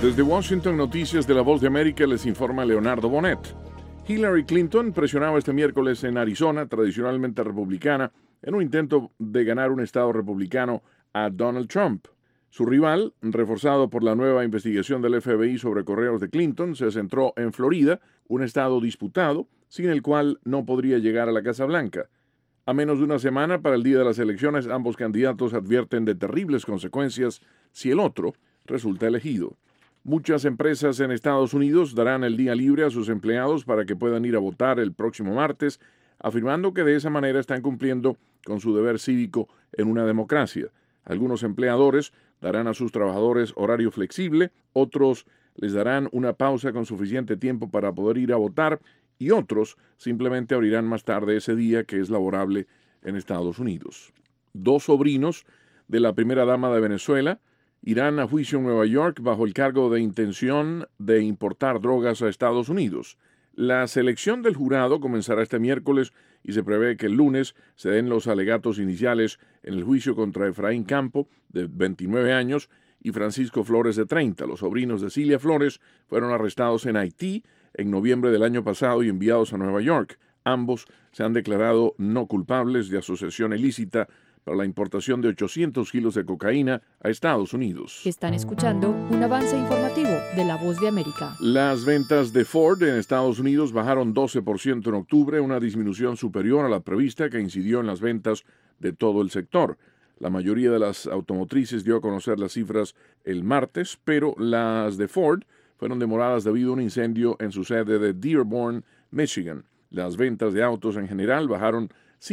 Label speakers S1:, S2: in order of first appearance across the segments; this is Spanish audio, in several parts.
S1: Desde Washington, Noticias de la Voz de América, les informa Leonardo Bonet. Hillary Clinton presionaba este miércoles en Arizona, tradicionalmente republicana, en un intento de ganar un estado republicano a Donald Trump. Su rival, reforzado por la nueva investigación del FBI sobre correos de Clinton, se centró en Florida, un estado disputado, sin el cual no podría llegar a la Casa Blanca. A menos de una semana para el día de las elecciones, ambos candidatos advierten de terribles consecuencias si el otro resulta elegido. Muchas empresas en Estados Unidos darán el día libre a sus empleados para que puedan ir a votar el próximo martes, afirmando que de esa manera están cumpliendo con su deber cívico en una democracia. Algunos empleadores darán a sus trabajadores horario flexible, otros les darán una pausa con suficiente tiempo para poder ir a votar y otros simplemente abrirán más tarde ese día que es laborable en Estados Unidos. 2 sobrinos de la primera dama de Venezuela irán a juicio en Nueva York bajo el cargo de intención de importar drogas a Estados Unidos. La selección del jurado comenzará este miércoles y se prevé que el lunes se den los alegatos iniciales en el juicio contra Efraín Campo, de 29 años, y Francisco Flores, de 30. Los sobrinos de Cilia Flores fueron arrestados en Haití en noviembre del año pasado y enviados a Nueva York. Ambos se han declarado no culpables de asociación ilícita para la importación de 800 kilos de cocaína a Estados Unidos.
S2: Están escuchando un avance informativo de La Voz de América.
S1: Las ventas de Ford en Estados Unidos bajaron 12% en octubre, una disminución superior a la prevista que incidió en las ventas de todo el sector. La mayoría de las automotrices dio a conocer las cifras el martes, pero las de Ford fueron demoradas debido a un incendio en su sede de Dearborn, Michigan. Las ventas de autos en general bajaron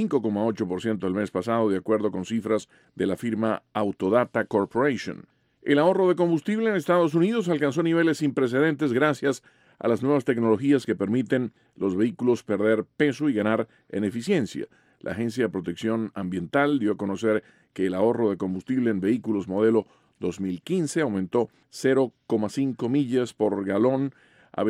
S1: 5,8% el mes pasado, de acuerdo con cifras de la firma Autodata Corporation. El ahorro de combustible en Estados Unidos alcanzó niveles sin precedentes gracias a las nuevas tecnologías que permiten los vehículos perder peso y ganar en eficiencia. La Agencia de Protección Ambiental dio a conocer que el ahorro de combustible en vehículos modelo 2015 aumentó 0,5 millas por galón a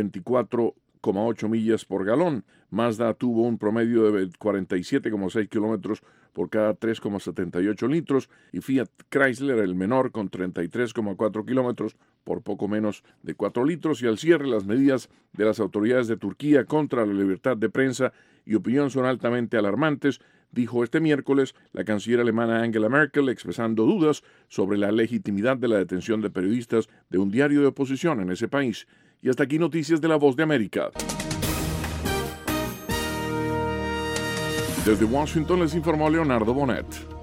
S1: 24,8 millas por galón. Mazda tuvo un promedio de 47,6 kilómetros por cada 3,78 litros y Fiat Chrysler, el menor, con 33,4 kilómetros por poco menos de 4 litros. Y al cierre, las medidas de las autoridades de Turquía contra la libertad de prensa y opinión son altamente alarmantes, dijo este miércoles la canciller alemana Angela Merkel, expresando dudas sobre la legitimidad de la detención de periodistas de un diario de oposición en ese país. Y hasta aquí Noticias de la Voz de América. Desde Washington les informó Leonardo Bonet.